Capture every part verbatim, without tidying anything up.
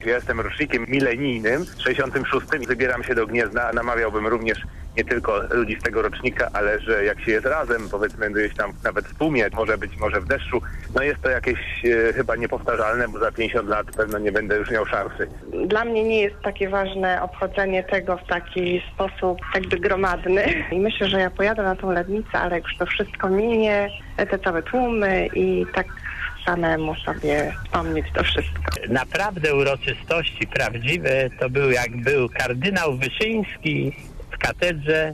Ja jestem rocznikiem milenijnym, sześćdziesiątym szóstym i wybieram się do Gniezna. Namawiałbym również nie tylko ludzi z tego rocznika, ale że jak się jest razem, powiedzmy gdzieś tam nawet w tłumie, może być może w deszczu, no jest to jakieś e, chyba niepowtarzalne, bo za pięćdziesiąt lat pewno nie będę już miał szansy. Dla mnie nie jest takie ważne obchodzenie tego w taki sposób jakby gromadny. I myślę, że ja pojadę na tą Lednicę, ale już to wszystko minie, te całe tłumy i tak samemu sobie wspomnieć to wszystko. Naprawdę uroczystości prawdziwe to był jak był kardynał Wyszyński w katedrze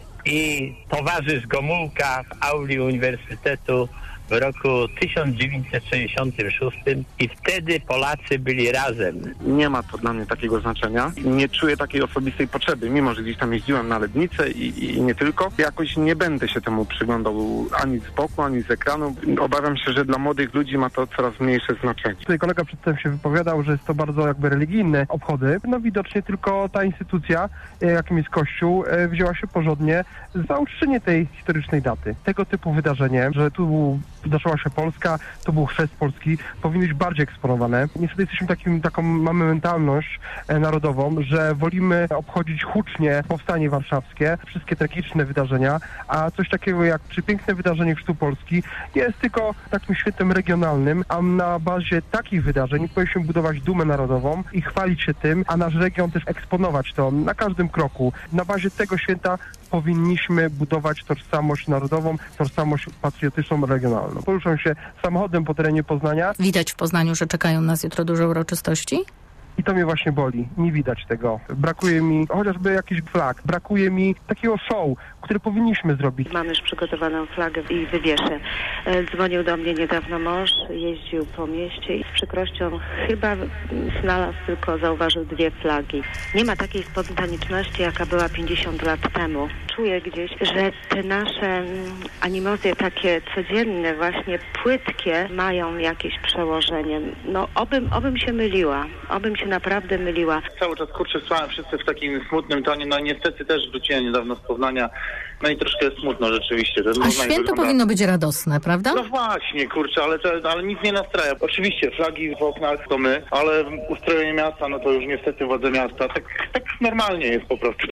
i towarzysz Gomułka w auli Uniwersytetu w roku tysiąc dziewięćset sześćdziesiątym szóstym i wtedy Polacy byli razem. Nie ma to dla mnie takiego znaczenia. Nie czuję takiej osobistej potrzeby, mimo że gdzieś tam jeździłem na Lednicę i, i nie tylko. Jakoś nie będę się temu przyglądał ani z boku, ani z ekranu. Obawiam się, że dla młodych ludzi ma to coraz mniejsze znaczenie. Tutaj kolega przedtem się wypowiadał, że jest to bardzo jakby religijne obchody. No widocznie tylko ta instytucja, jakim jest Kościół, wzięła się porządnie za uczczenie tej historycznej daty. Tego typu wydarzenie, że tu wydarzyła się Polska, to był chrzest Polski, powinny być bardziej eksponowane. Niestety jesteśmy takim, taką, mamy mentalność e, narodową, że wolimy obchodzić hucznie powstanie warszawskie, wszystkie tragiczne wydarzenia, a coś takiego jak przepiękne wydarzenie Chrztu Polski jest tylko takim świętem regionalnym, a na bazie takich wydarzeń powinniśmy budować dumę narodową i chwalić się tym, a nasz region też eksponować to na każdym kroku. Na bazie tego święta powinniśmy budować tożsamość narodową, tożsamość patriotyczną, regionalną. Poruszam się samochodem po terenie Poznania. Widać w Poznaniu, że czekają nas jutro duże uroczystości? I to mnie właśnie boli. Nie widać tego. Brakuje mi chociażby jakiś flag. Brakuje mi takiego show, które powinniśmy zrobić. Mam już przygotowaną flagę i wywieszę. Dzwonił do mnie niedawno mąż, jeździł po mieście i z przykrością chyba znalazł tylko, zauważył dwie flagi. Nie ma takiej spontaniczności, jaka była pięćdziesiąt lat temu. Czuję gdzieś, że te nasze animozje takie codzienne, właśnie płytkie, mają jakieś przełożenie. No obym, obym się myliła. Obym się naprawdę myliła. Cały czas kurczę słuchałem wszyscy w takim smutnym tonie. No niestety też wróciłem niedawno z Poznania. No i troszkę smutno rzeczywiście. To A święto wygląda... powinno być radosne, prawda? No właśnie, kurczę, ale, to, ale nic nie nastraja. Oczywiście flagi w oknach to my, ale ustrojenie miasta, no to już niestety władze miasta. Tak, tak normalnie jest po prostu.